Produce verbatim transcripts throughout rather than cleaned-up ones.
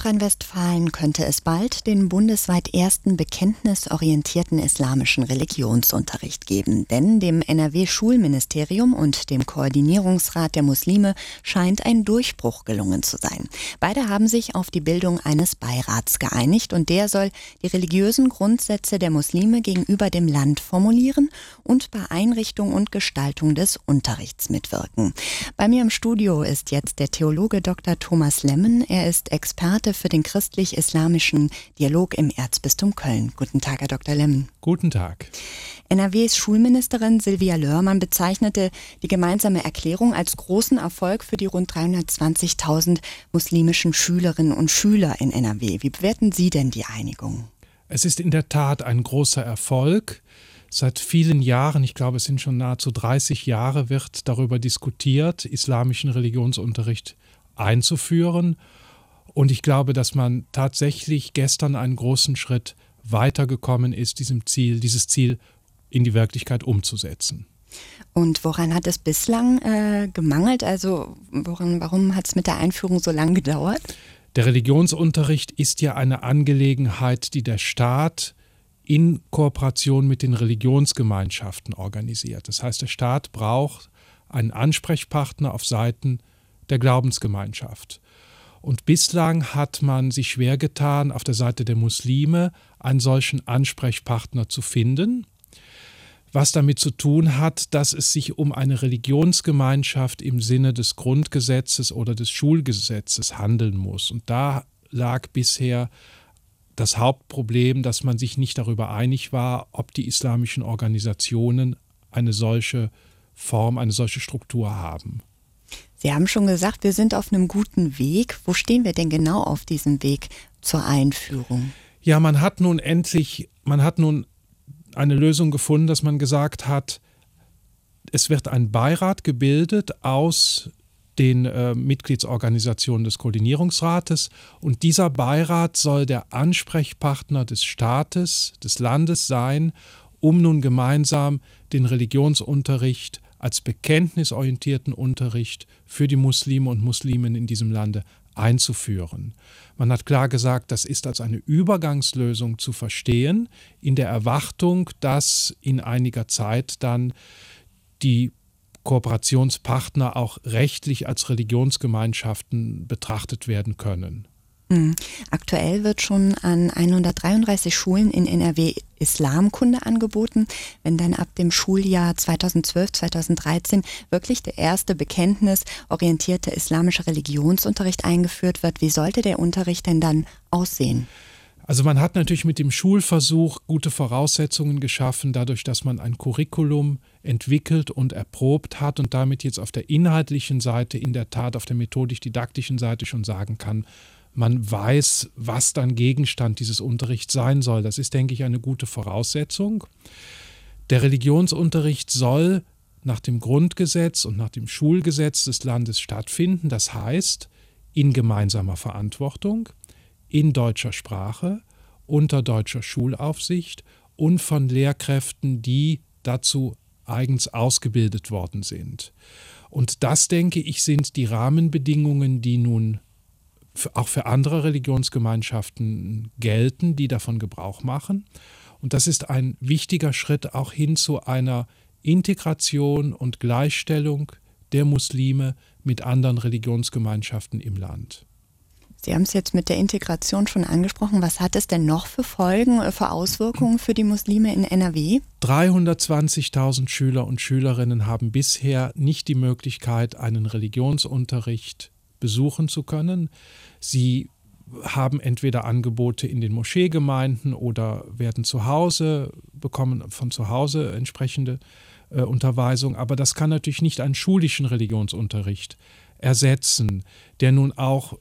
Nordrhein-Westfalen könnte es bald den bundesweit ersten bekenntnisorientierten islamischen Religionsunterricht geben. Denn dem N R W-Schulministerium und dem Koordinierungsrat der Muslime scheint ein Durchbruch gelungen zu sein. Beide haben sich auf die Bildung eines Beirats geeinigt und der soll die religiösen Grundsätze der Muslime gegenüber dem Land formulieren und bei Einrichtung und Gestaltung des Unterrichts mitwirken. Bei mir im Studio ist jetzt der Theologe Doktor Thomas Lemmen. Er ist Experte für den christlich-islamischen Dialog im Erzbistum Köln. Guten Tag, Herr Doktor Lemmen. Guten Tag. N R Ws Schulministerin Sylvia Loermann bezeichnete die gemeinsame Erklärung als großen Erfolg für die rund dreihundertzwanzigtausend muslimischen Schülerinnen und Schüler in N R W. Wie bewerten Sie denn die Einigung? Es ist in der Tat ein großer Erfolg. Seit vielen Jahren, ich glaube es sind schon nahezu dreißig Jahre, wird darüber diskutiert, islamischen Religionsunterricht einzuführen. Und ich glaube, dass man tatsächlich gestern einen großen Schritt weitergekommen ist, diesem Ziel, dieses Ziel in die Wirklichkeit umzusetzen. Und woran hat es bislang äh, gemangelt? Also woran, warum hat es mit der Einführung so lange gedauert? Der Religionsunterricht ist ja eine Angelegenheit, die der Staat in Kooperation mit den Religionsgemeinschaften organisiert. Das heißt, der Staat braucht einen Ansprechpartner auf Seiten der Glaubensgemeinschaft. Und bislang hat man sich schwer getan, auf der Seite der Muslime einen solchen Ansprechpartner zu finden, was damit zu tun hat, dass es sich um eine Religionsgemeinschaft im Sinne des Grundgesetzes oder des Schulgesetzes handeln muss. Und da lag bisher das Hauptproblem, dass man sich nicht darüber einig war, ob die islamischen Organisationen eine solche Form, eine solche Struktur haben. Sie haben schon gesagt, wir sind auf einem guten Weg. Wo stehen wir denn genau auf diesem Weg zur Einführung? Ja, man hat nun endlich, man hat nun eine Lösung gefunden, dass man gesagt hat, es wird ein Beirat gebildet aus den äh, Mitgliedsorganisationen des Koordinierungsrates und dieser Beirat soll der Ansprechpartner des Staates, des Landes sein, um nun gemeinsam den Religionsunterricht als bekenntnisorientierten Unterricht für die Muslime und Musliminnen in diesem Lande einzuführen. Man hat klar gesagt, das ist als eine Übergangslösung zu verstehen, in der Erwartung, dass in einiger Zeit dann die Kooperationspartner auch rechtlich als Religionsgemeinschaften betrachtet werden können. Mhm. Aktuell wird schon an hundertdreiunddreißig Schulen in N R W Islamkunde angeboten. Wenn dann ab dem Schuljahr zweitausendzwölf zweitausenddreizehn wirklich der erste bekenntnisorientierte islamische Religionsunterricht eingeführt wird, wie sollte der Unterricht denn dann aussehen? Also man hat natürlich mit dem Schulversuch gute Voraussetzungen geschaffen, dadurch, dass man ein Curriculum entwickelt und erprobt hat und damit jetzt auf der inhaltlichen Seite, in der Tat auf der methodisch-didaktischen Seite schon sagen kann, man weiß, was dann Gegenstand dieses Unterrichts sein soll. Das ist, denke ich, eine gute Voraussetzung. Der Religionsunterricht soll nach dem Grundgesetz und nach dem Schulgesetz des Landes stattfinden. Das heißt, in gemeinsamer Verantwortung, in deutscher Sprache, unter deutscher Schulaufsicht und von Lehrkräften, die dazu eigens ausgebildet worden sind. Und das, denke ich, sind die Rahmenbedingungen, die nun auch für andere Religionsgemeinschaften gelten, die davon Gebrauch machen. Und das ist ein wichtiger Schritt auch hin zu einer Integration und Gleichstellung der Muslime mit anderen Religionsgemeinschaften im Land. Sie haben es jetzt mit der Integration schon angesprochen. Was hat es denn noch für Folgen, für Auswirkungen für die Muslime in N R W? dreihundertzwanzigtausend Schüler und Schülerinnen haben bisher nicht die Möglichkeit, einen Religionsunterricht besuchen zu können. Sie haben entweder Angebote in den Moscheegemeinden oder werden zu Hause, bekommen von zu Hause entsprechende äh, Unterweisung. Aber das kann natürlich nicht einen schulischen Religionsunterricht ersetzen, der nun auch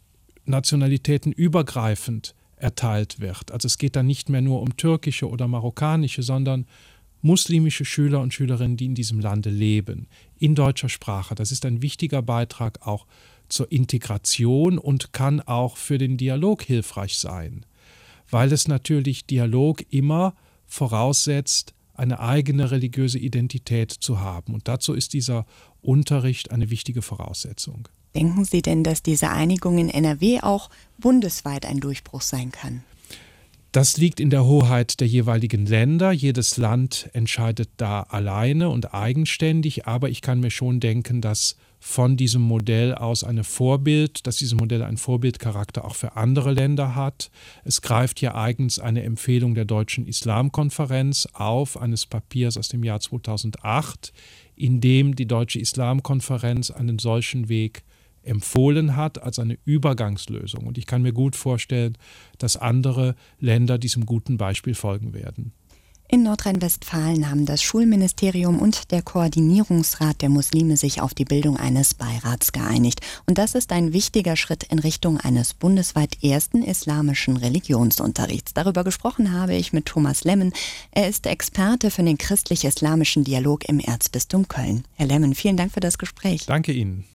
nationalitätenübergreifend erteilt wird. Also es geht dann nicht mehr nur um türkische oder marokkanische, sondern muslimische Schüler und Schülerinnen, die in diesem Lande leben, in deutscher Sprache. Das ist ein wichtiger Beitrag auch zur Integration und kann auch für den Dialog hilfreich sein, weil es natürlich Dialog immer voraussetzt, eine eigene religiöse Identität zu haben. Und dazu ist dieser Unterricht eine wichtige Voraussetzung. Denken Sie denn, dass diese Einigung in N R W auch bundesweit ein Durchbruch sein kann? Das liegt in der Hoheit der jeweiligen Länder. Jedes Land entscheidet da alleine und eigenständig. Aber ich kann mir schon denken, dass von diesem Modell aus eine Vorbild, dass dieses Modell einen Vorbildcharakter auch für andere Länder hat. Es greift hier eigens eine Empfehlung der Deutschen Islamkonferenz auf, eines Papiers aus dem Jahr zweitausendacht, in dem die Deutsche Islamkonferenz einen solchen Weg empfohlen hat als eine Übergangslösung. Und ich kann mir gut vorstellen, dass andere Länder diesem guten Beispiel folgen werden. In Nordrhein-Westfalen haben das Schulministerium und der Koordinierungsrat der Muslime sich auf die Bildung eines Beirats geeinigt. Und das ist ein wichtiger Schritt in Richtung eines bundesweit ersten islamischen Religionsunterrichts. Darüber gesprochen habe ich mit Thomas Lemmen. Er ist Experte für den christlich-islamischen Dialog im Erzbistum Köln. Herr Lemmen, vielen Dank für das Gespräch. Danke Ihnen.